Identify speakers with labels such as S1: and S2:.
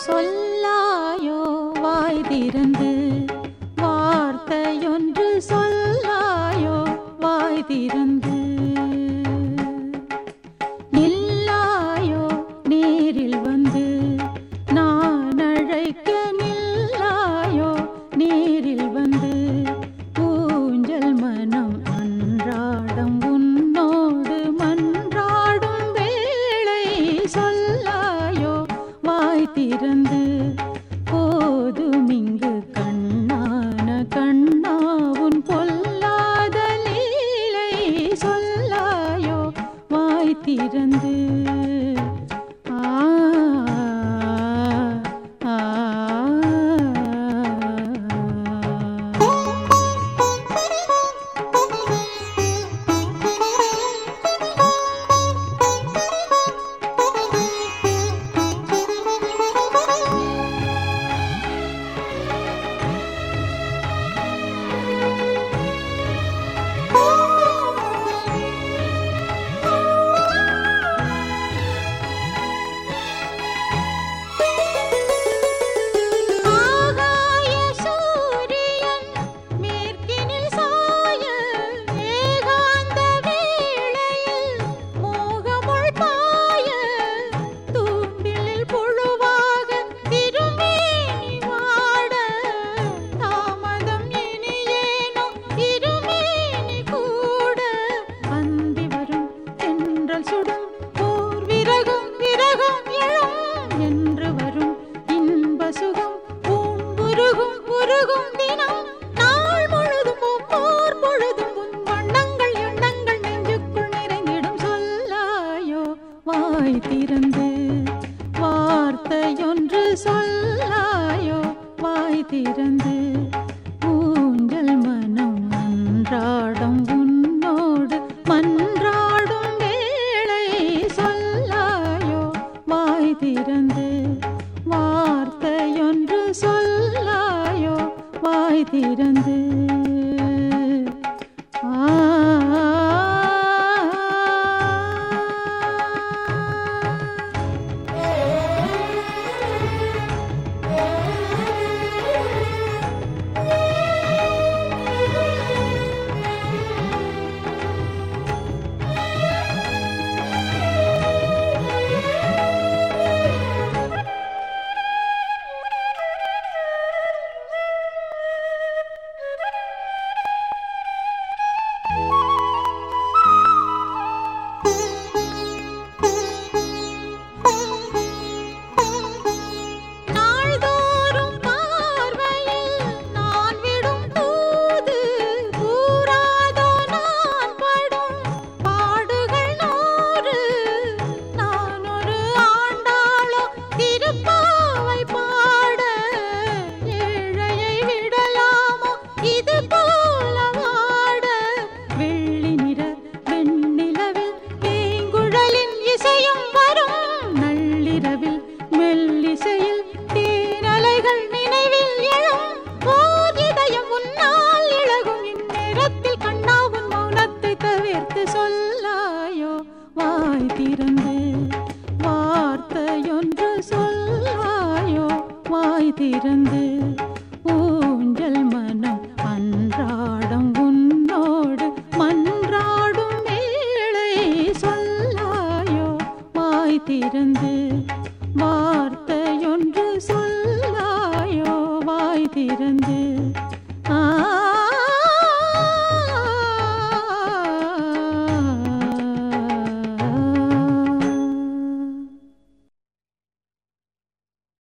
S1: சொல்லாயோ வாய் திறந்து வார்த்தையொன்று சொல்லாயோ வாய் திறந்து நில்லாயோ நேரில் வந்து நான் அழைக்க நில்லாயோ நேரில் வந்து ஊஞ்சல் மனம் அன்றாடம் உன்னோடு மன்றாடும் வேளை சொல்லாயோ வாய் திறந்து போதும் இங்கு கண்ணான கண்ணாவுன் பொல்லாத லீலை சொல்லாயோ வாய் திறந்து வாய் திறந்து வார்த்தையொன்று சொல்லாயோ வாய் திறந்து ஊஞ்சல் மனம் அன்றாடம் உன்னோடு மன்றாடும் வேளை சொல்லாயோ வாய் திறந்து வார்த்தையொன்று சொல்லாயோ வாய் திறந்து வாய் திறந்து வார்த்தையொன்று சொல்லாயோ வாய் திறந்து